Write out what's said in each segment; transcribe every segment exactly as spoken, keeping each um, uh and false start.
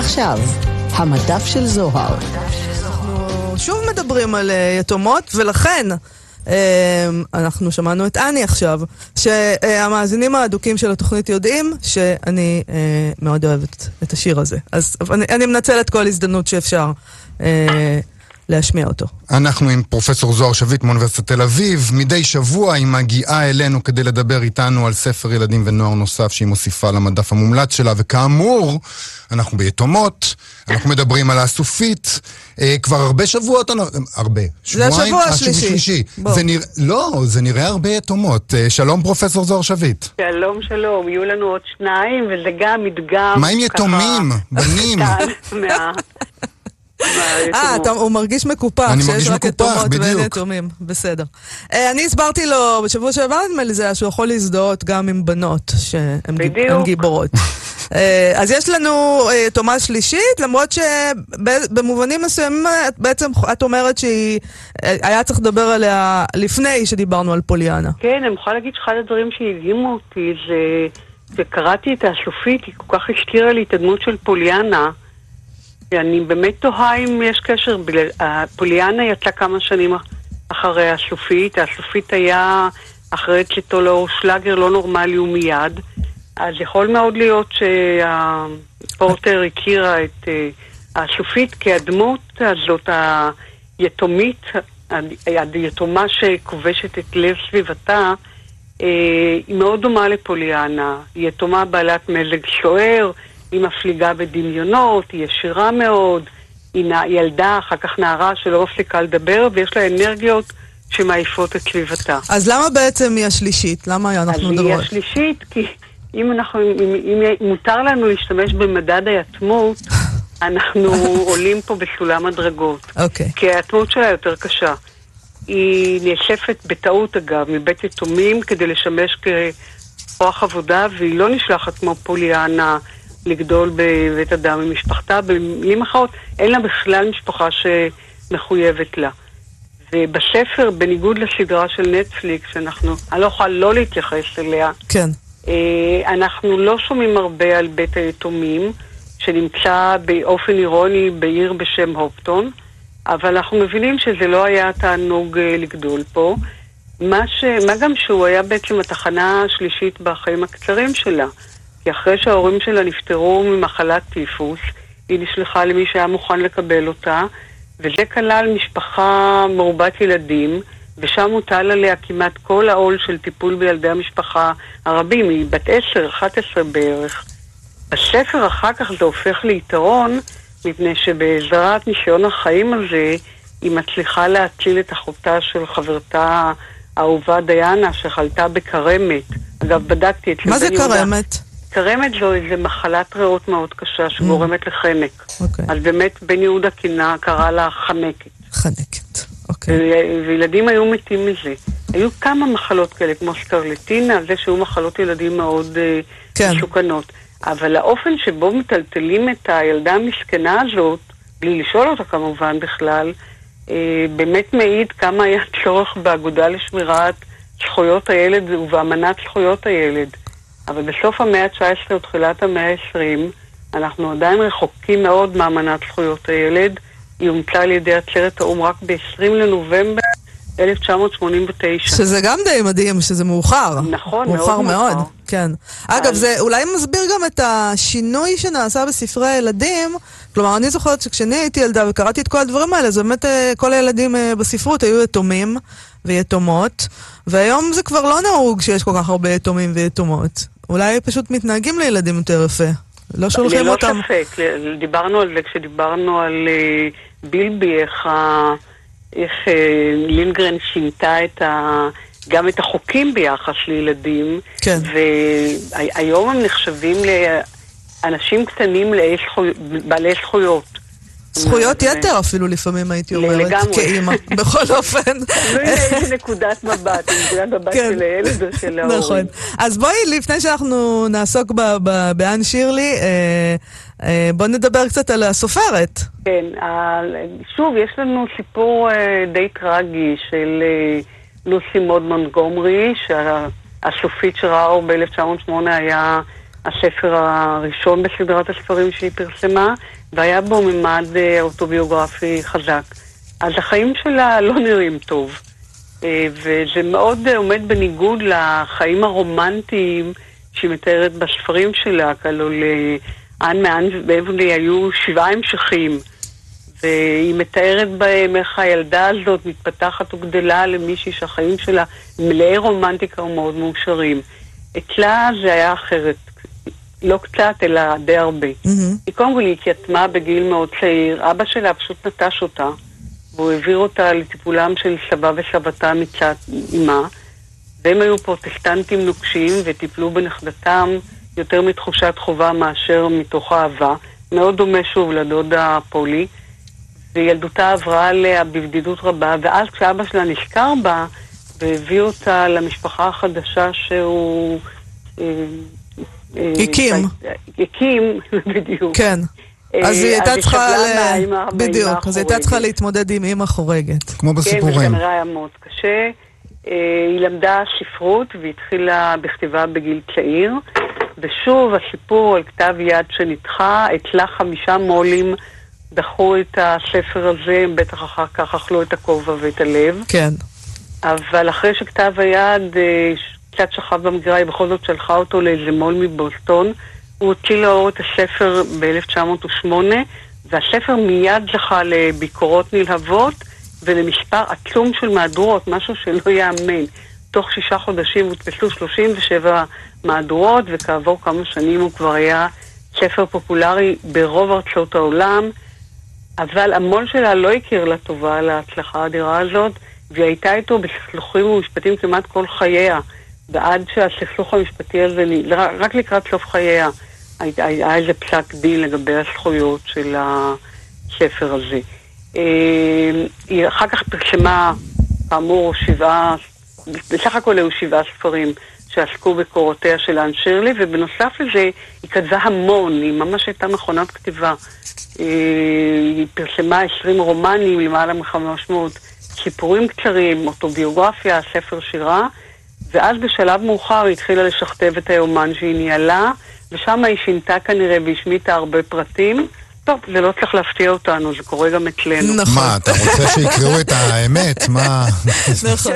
עכשיו, המדף של זוהר. אנחנו שוב מדברים על יתומות, ולכן אנחנו שמענו את אני עכשיו, שהמאזינים האדוקים של התוכנית יודעים שאני מאוד אוהבת את השיר הזה. אז אני, אני מנצלת כל הזדמנות שאפשר להשמיע אותו. אנחנו עם פרופסור זוהר שביט מאוניברסיטת תל אביב. מדי שבוע היא מגיעה אלינו כדי לדבר איתנו על ספר ילדים ונוער נוסף שהיא מוסיפה למדף המומלץ שלה, וכאמור, אנחנו ביתומות, אנחנו מדברים על הסופית, אה, כבר הרבה שבועות, הרבה, שבועיים, זה השבוע השלישי. שלישי. זה נרא... לא, זה נראה הרבה יתומות. אה, שלום פרופסור זוהר שביט. שלום, שלום, יהיו לנו עוד שניים, וזה גם מדגם. מה עם יתומים? בנים? מה... אה, הוא מרגיש מקופח שיש רק יתומות ואין יתומים, בסדר. אני הסברתי לו בשבוע שעבר, נדמה לי זה, שהוא יכול להזדהות גם עם בנות שהן גיבורות. אז יש לנו יתומה שלישית, למרות שבמובנים מסוימים בעצם את אומרת שהיה צריך לדבר עליה לפני שדיברנו על פוליאנה. כן, אני יכולה להגיד שאחד הדברים שהדהימו אותי זה שקראתי את הסופית, היא כל כך השקירה לי את הדמות של פוליאנה, אני באמת תוהה אם יש קשר. פוליאנה יצא כמה שנים אחרי הסופית, הסופית היה אחרי צאתו לאור שלאגר לא נורמלי ומיד, אז יכול מאוד להיות שהפורטר הכירה את הסופית כהדמות הזאת היתומית, היתומה שכובשת את לב סביבתה, היא מאוד דומה לפוליאנה, היא יתומה בעלת מזג שוער, היא מפליגה בדמיונות, היא ישירה מאוד, היא ילדה, אחר כך נערה שלא מפסיקה לדבר, ויש לה אנרגיות שמעיפות את סביבתה. אז למה בעצם היא השלישית? למה אנחנו מדברות? אז היא השלישית, כי אם, אנחנו, אם, אם מותר לנו להשתמש במדד היתמות, אנחנו עולים פה בסולם הדרגות. אוקיי. כי היתמות שלה יותר קשה. היא נאספת בטעות אגב, מבית יתומים, כדי לשמש ככוח עבודה, והיא לא נשלחת כמו פוליאנה, לגדול בבית אדם עם משפחתה. במילים אחרות, אין לה בכלל משפחה שמחויבת לה. ובספר, בניגוד לסדרה של נטפליקס, שאנחנו, אני לא יכולה לא להתייחס אליה, כן. אנחנו לא שומעים הרבה על בית היתומים, שנמצא באופן אירוני בעיר בשם הופטון, אבל אנחנו מבינים שזה לא היה תענוג לגדול פה. מה, ש... מה גם שהוא היה בעצם התחנה השלישית בחיים הקצרים שלה. כי אחרי שההורים שלה נפטרו ממחלת טיפוס, היא נשלחה למי שהיה מוכן לקבל אותה, וזה כלל משפחה מרובת ילדים, ושם הוטל עליה כמעט כל העול של טיפול בילדי המשפחה הרבים, היא בת עשר, אחת עשרה בערך. בספר אחר כך זה הופך ליתרון, מפני שבעזרת ניסיון החיים הזה, היא מצליחה להציל את אחותה של חברתה האהובה דיאנה, שחלתה בקרמת. אגב, בדקתי את זה. מה זה קרמת? קרמת זו איזו מחלת ריאות מאוד קשה שגורמת mm. לחנק. Okay. אז באמת בן יהודה קינה קרא לה חנקת. חנקת, אוקיי. ו- וילדים היו מתים מזה. היו כמה מחלות כאלה, כמו סקרלטינה, זה שהיו מחלות ילדים מאוד כן. משוקנות. אבל האופן שבו מטלטלים את הילדה המסכנה הזאת, בלי לשאול אותה כמובן בכלל, באמת מעיד כמה היה צורך באגודה לשמירת זכויות הילד ובאמנת זכויות הילד. אבל בסוף המאה ה-תשע עשרה ותחילת המאה ה-עשרים, אנחנו עדיין רחוקים מאוד מאמנת זכויות הילד. היא אומצה על ידי עצרת האו"ם רק ב-עשרים לנובמבר אלף תשע מאות שמונים ותשע. שזה גם די מדהים, שזה מאוחר. נכון, מאוחר מאוד מאוד. כן. אגב, זה אולי מסביר גם את השינוי שנעשה בספרי הילדים. כלומר, אני זוכרת שכשאני הייתי ילדה וקראתי את כל הדברים האלה, זה באמת כל הילדים בספרות היו יתומים ויתומות, והיום זה כבר לא נהוג שיש כל כך הרבה יתומים ויתומות. אולי פשוט מתנהגים לילדים יותר יפה. לא שולחים אותם. ללא ספק. דיברנו על זה כשדיברנו על בילבי, איך איך לינגרן שינתה את ה... גם את החוקים ביחס לילדים. כן. והיום הם נחשבים לאנשים קטנים בעלי זכויות. זכויות יתר אפילו לפעמים הייתי אומרת, כאימא, בכל אופן. לא יהיה איזה נקודת מבט, נקודת מבט של הילד או של ההורים. נכון. אז בואי, לפני שאנחנו נעסוק באן שירלי, בוא נדבר קצת על הסופרת. כן, שוב, יש לנו סיפור די טרגי של לוסי מוד מונטגומרי, שהסופית שראה אור ב-אלף תשע מאות שמונה היה הספר הראשון בסדרת הספרים שהיא פרסמה, והיה בו ממד אוטוביוגרפי חזק. אז החיים שלה לא נראים טוב, וזה מאוד עומד בניגוד לחיים הרומנטיים שהיא מתארת בספרים שלה. כאילו לאן מאן ואבלי היו שבעה המשכים, והיא מתארת בהם איך הילדה הזאת מתפתחת וגדלה למישהי שהחיים שלה מלאי רומנטיקה ומאוד מאושרים. אצלה זה היה אחרת, לא קצת אלא די הרבה. Mm-hmm. היא קודם כל התייתמה בגיל מאוד צעיר, אבא שלה פשוט נטש אותה, והוא העביר אותה לטיפולם של סבא וסבתה מצד אימה, והם היו פרוטסטנטים נוקשים וטיפלו בנכדתם יותר מתחושת חובה מאשר מתוך אהבה. מאוד דומה שוב לדודה פולי, וילדותה עברה עליה בבדידות רבה, ואז כשאבא שלה נזכר בה והביא אותה למשפחה החדשה שהוא הקים. הקים, בדיוק. כן. אז היא הייתה צריכה, בדיוק, אז היא הייתה צריכה להתמודד עם אמא חורגת. כמו בסיפורים. כן, וכנראה היה מאוד קשה. היא למדה ספרות והתחילה בכתיבה בגיל צעיר, ושוב הסיפור על כתב יד שנדחה, אצלה חמישה מולים דחו את הספר הזה, הם בטח אחר כך אכלו את הכובע ואת הלב. כן. אבל אחרי שכתב היד קצת שכב במגרה, היא בכל זאת שלחה אותו לאיזה מול מבוסטון, הוא הוציא לאור את הספר ב-אלף תשע מאות ושמונה, והספר מיד זכה לביקורות נלהבות, ולמספר עצום של מהדורות, משהו שלא יאמן. תוך שישה חודשים הודפסו שלושים ושבע מהדורות, וכעבור כמה שנים הוא כבר היה ספר פופולרי ברוב ארצות העולם, אבל המון שלה לא הכיר לה טובה על ההצלחה האדירה הזאת, והיא הייתה איתו בסכסוכים ומשפטים כמעט כל חייה, ועד שהסכסוך המשפטי הזה, רק לקראת סוף חייה, היה איזה פסק דין לגבי הזכויות של הספר הזה. היא אחר כך פרשמה, כאמור, שבעה, בסך הכל היו שבעה ספרים שעסקו בקורותיה של אן שירלי, ובנוסף לזה היא כתבה המון, היא ממש הייתה מכונת כתיבה. היא פרסמה עשרים רומנים, למעלה מ-חמש מאות סיפורים קצרים, אוטוביוגרפיה, ספר שירה, ואז בשלב מאוחר היא התחילה לשכתב את היומן שהיא ניהלה, ושם היא שינתה כנראה והשמיטה הרבה פרטים. טוב, זה לא צריך להפתיע אותנו, זה קורה גם אצלנו. נכון. מה, אתה רוצה שיקראו את האמת? מה? נכון.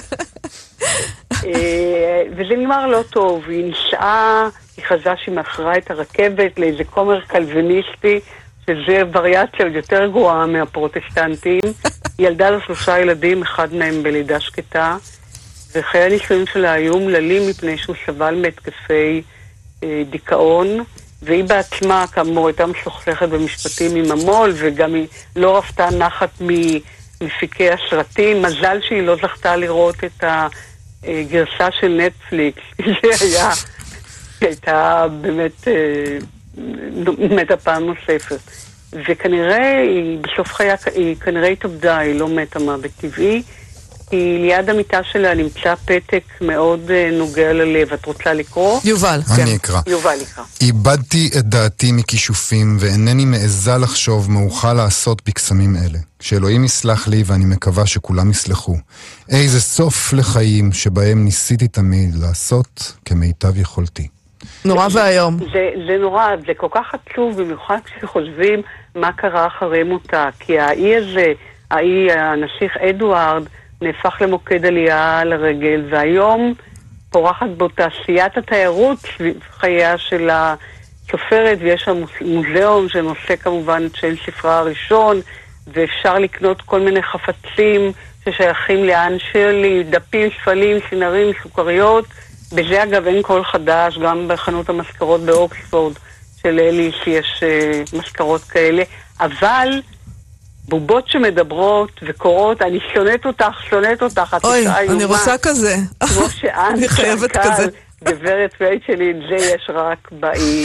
וזה נגמר לא טוב, היא נישאה, היא חזה שהיא מכרה את הרכבת לאיזה כומר קלוויניסטי, שזה וריאציה יותר גרועה מהפרוטסטנטים. היא ילדה לו שלושה ילדים, אחד מהם בלידה שקטה, וחיי הנישואים שלה היו אומללים מפני שהוא סבל מהתקפי אה, דיכאון, והיא בעצמה, כאמור, הייתה מסוכסכת במשפטים עם המול, וגם היא לא רפתה נחת ממפיקי הסרטים. מזל שהיא לא זכתה לראות את הגרסה של נטפליקס. זה היה, הייתה באמת אה, מתה פעם נוספת. וכנראה, היא, בסוף חיה, היא כנראה התאבדה, היא לא מתה מוות טבעי, כי ליד המיטה שלה נמצא פתק מאוד נוגע ללב. את רוצה לקרוא? יובל, כן. אני אקרא. יובל יקרא. איבדתי את דעתי מכישופים, ואינני מעזה לחשוב מה אוכל לעשות בקסמים אלה. שאלוהים יסלח לי, ואני מקווה שכולם יסלחו. איזה סוף לחיים שבהם ניסיתי תמיד לעשות כמיטב יכולתי. נורא והיום. זה, זה נורא, זה כל כך עצוב, במיוחד כשחושבים מה קרה אחרי מותה. כי האי הזה, האי, הנסיך אדוארד, נהפך למוקד עלייה לרגל, והיום פורחת בו תעשיית התיירות סביב חייה של הסופרת, ויש שם מוזיאון שנושא כמובן את שם ספרה הראשון, ואפשר לקנות כל מיני חפצים ששייכים לאן שירלי, דפים, ספלים, סינרים, סוכריות. בזה אגב אין כל חדש, גם בחנות המזכרות באוקספורד של אליס יש uh, מזכרות כאלה, אבל בובות שמדברות וקורות, אני שונאת אותך, שונאת אותך, אוי, אני רוצה כזה. כמו שאן, אני חייבת כזה. גברת פייצ'לי, זה יש רק באי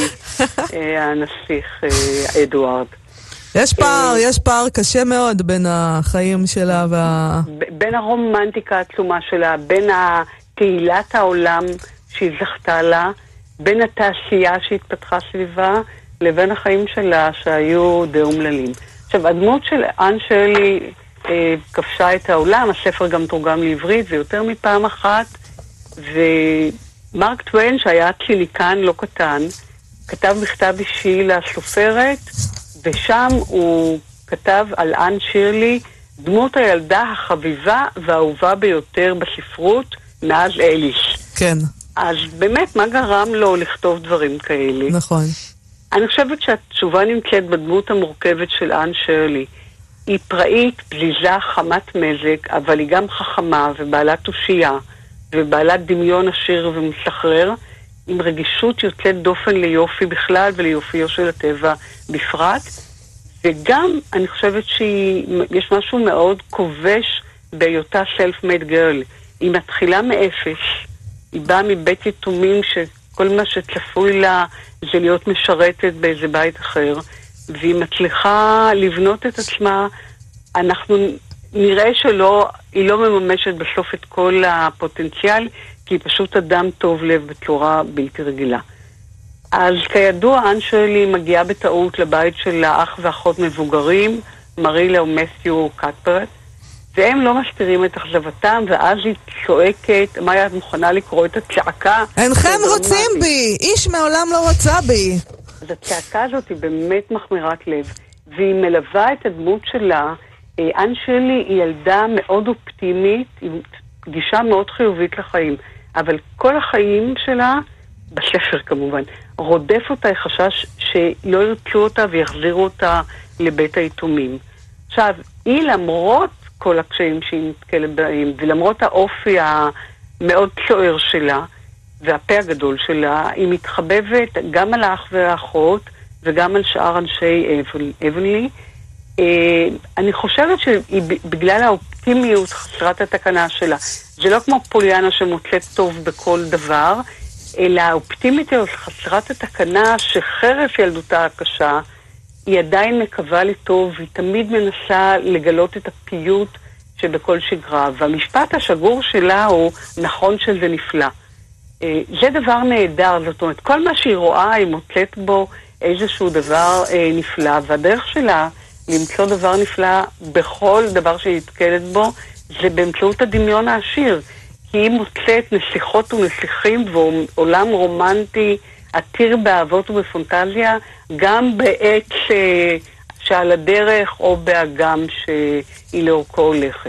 הנסיך אדוארד. יש פער, יש פער קשה מאוד בין החיים שלה וה... בין הרומנטיקה העצומה שלה, בין תהילת העולם שהיא זכתה לה, בין התעשייה שהתפתחה סביבה, לבין החיים שלה שהיו די אומללים. עכשיו, הדמות של אן שירלי אה, כבשה את העולם, הספר גם תורגם לעברית, ויותר מפעם אחת, מרק טוויין, שהיה ציניקן לא קטן, כתב מכתב אישי לסופרת, ושם הוא כתב על אן שירלי, דמות הילדה החביבה והאהובה ביותר בספרות מאז אליס. כן. אז באמת, מה גרם לו לכתוב דברים כאלה? נכון. אני חושבת שהתשובה נמצאת בדמות המורכבת של אן שירלי. היא פראית, פזיזה, חמת מזג, אבל היא גם חכמה ובעלת תושייה, ובעלת דמיון עשיר ומסחרר, עם רגישות יוצאת דופן ליופי בכלל וליופיו של הטבע בפרט. וגם אני חושבת שיש משהו מאוד כובש בהיותה self-made girl. היא מתחילה מאפס, היא באה מבית יתומים שכל מה שצפוי לה זה להיות משרתת באיזה בית אחר, והיא מצליחה לבנות את עצמה. אנחנו נראה שלא, היא לא מממשת בסוף את כל הפוטנציאל, כי היא פשוט אדם טוב לב בצורה בלתי רגילה. אז כידוע, אן שירלי מגיעה בטעות לבית של האח ואחות מבוגרים, מרילה ומת'יו קטפרט, והם לא מסתירים את אכזבתם, ואז היא צועקת, מה את מוכנה לקרוא את הצעקה? אינכם רוצים בי, איש מעולם לא רצה בי. אז הצעקה הזאת היא באמת מחמירת לב, והיא מלווה את הדמות שלה. אן שירלי היא ילדה מאוד אופטימית, עם גישה מאוד חיובית לחיים, אבל כל החיים שלה, בספר כמובן, רודף אותה חשש שלא ירצו אותה ויחזירו אותה לבית היתומים. עכשיו, היא למרות כל הקשיים שהיא נתקלת בהם, ולמרות האופי המאוד צוער שלה, והפה הגדול שלה, היא מתחבבת גם על האח והאחות, וגם על שאר אנשי אבנלי. אני חושבת שבגלל האופטימיות חסרת התקנה שלה, זה לא כמו פוליאנה שמוצאת טוב בכל דבר, אלא האופטימית חסרת התקנה שחרף ילדותה הקשה, היא עדיין מקווה לטוב, היא תמיד מנסה לגלות את הפיוט שבכל שגרה, והמשפט השגור שלה הוא נכון שזה נפלא. זה דבר נהדר, זאת אומרת, כל מה שהיא רואה היא מוצאת בו איזשהו דבר נפלא, והדרך שלה למצוא דבר נפלא בכל דבר שהיא נתקלת בו, זה באמצעות הדמיון העשיר. כי היא מוצאת נסיכות ונסיכים ועולם רומנטי עתיר באהבות ובפונטזיה, גם בעץ אה, שעל הדרך או באגם שהיא לאורכו הולכת.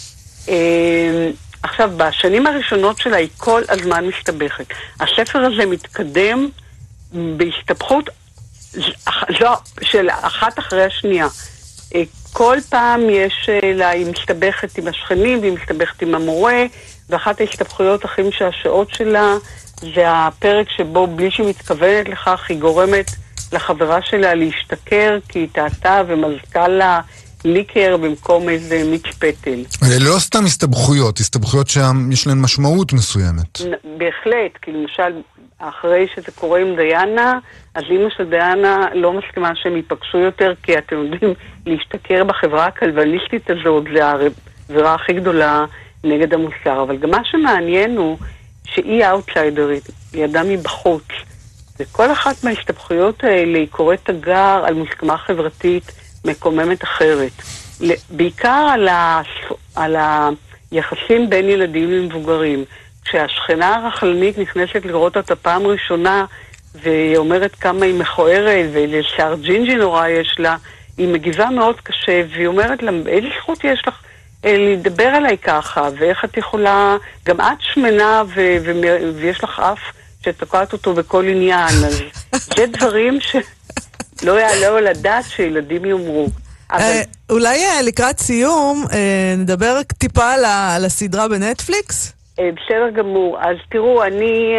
אה, עכשיו, בשנים הראשונות שלה היא כל הזמן מסתבכת. הספר הזה מתקדם בהסתבכות זו, של אחת אחרי השנייה. אה, כל פעם יש לה, היא מסתבכת עם השכנים והיא מסתבכת עם המורה, ואחת ההסתבכויות הכי משעשעות שלה זה הפרק שבו בלי שהיא מתכוונת לכך היא גורמת לחברה שלה להשתכר כי היא טעתה ומזכה לה ליקר במקום איזה מיץ פטל. אלה לא סתם הסתבכויות, הסתבכויות שיש להן משמעות מסוימת. בהחלט, כי למשל אחרי שזה קורה עם דיאנה, אז אמא של דיאנה לא מסכימה שהם ייפגשו יותר, כי אתם יודעים, להשתכר בחברה הכלבניסטית הזאת זה העבירה הכי גדולה נגד המוסר. אבל גם מה שמעניין הוא שהיא האוטסיידרית, היא אדם מבחוץ, וכל אחת מההסתבכויות האלה היא קוראת תגר על מוסכמה חברתית מקוממת אחרת. בעיקר על, ה... על היחסים בין ילדים למבוגרים. כשהשכנה הרכלנית נכנסת לראות אותה פעם ראשונה, והיא אומרת כמה היא מכוערת, ואיזה שיער ג'ינג'י נורא יש לה, היא מגיבה מאוד קשה, והיא אומרת לה, איזה זכות יש לך לדבר עליי ככה, ואיך את יכולה, גם את שמנה ו- ו- ויש לך אף שתוקעת אותו בכל עניין, אז זה דברים שלא יעלה על הדעת שילדים יאמרו. אבל... אולי לקראת סיום נדבר טיפה על הסדרה בנטפליקס? בסדר גמור. אז תראו, אני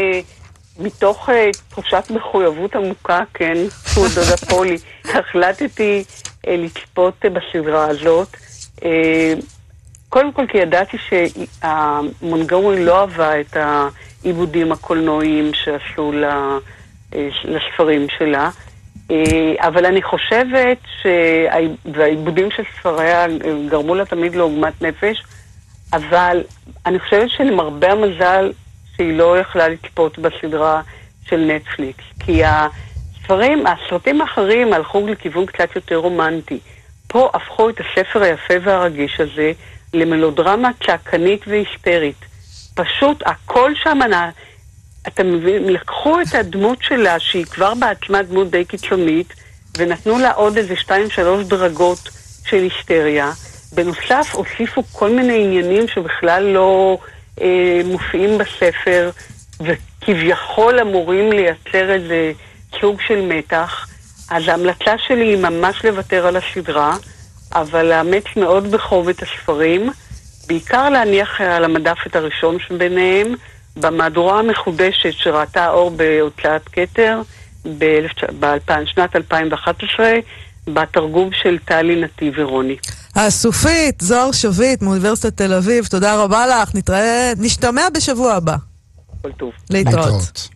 מתוך תחושת מחויבות עמוקה, כן, כמו דודה פולי, החלטתי לצפות בסדרה הזאת. קודם כל כי ידעתי שהמונגומרי לא אהבה את העיבודים הקולנועיים שעשו לספרים שלה, אבל אני חושבת שהעיבודים של ספריה גרמו לה תמיד לעוגמת נפש, אבל אני חושבת שלמרבה המזל שהיא לא יכלה לצפות בסדרה של נטפליקס, כי הספרים, הסרטים האחרים הלכו לכיוון קצת יותר רומנטי. פה הפכו את הספר היפה והרגיש הזה למלודרמה צעקנית והיסטרית. פשוט הכל שם אתם מבינים, לקחו את הדמות שלה, שהיא כבר בעצמה דמות די קיצונית, ונתנו לה עוד איזה שתיים שלוש דרגות של היסטריה. בנוסף, הוסיפו כל מיני עניינים שבכלל לא אה, מופיעים בספר, וכביכול אמורים לייצר איזה סוג של מתח. אז ההמלצה שלי היא ממש לוותר על הסדרה, אבל לאמץ מאוד בחוב את הספרים, בעיקר להניח על המדף את הראשון שביניהם, במהדורה המחודשת שראתה אור בהוצאת כתר, בשנת אלפיים ואחת עשרה, בתרגום של טלי נתיב ורוני. הסופית, זוהר שביט, מאוניברסיטת תל אביב, תודה רבה לך, נתראה, נשתמע בשבוע הבא. כל טוב. להתראות.